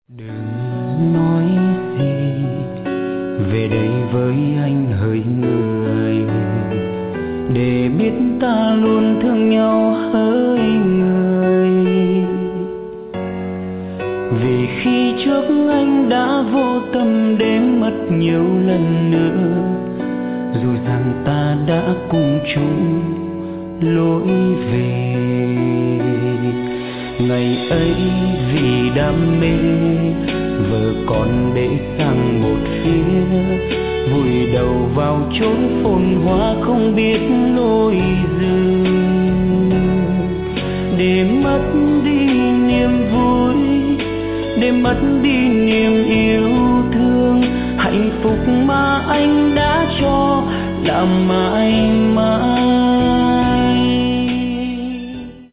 Đừng nói gì về đây với anh hỡi người, để biết ta luôn thương nhau hỡi người. Vì khi trước anh đã vô tâm đến mất nhiều lần nữa, dù rằng ta đã cùng chung lối về. Ngày ấy vì đam mê vợ con để sang một phía, vùi đầu vào chốn phồn hoa không biết lối dừng. Để mất đi niềm vui, để mất đi niềm yêu thương, hạnh phúc mà anh đã cho là mãi mãi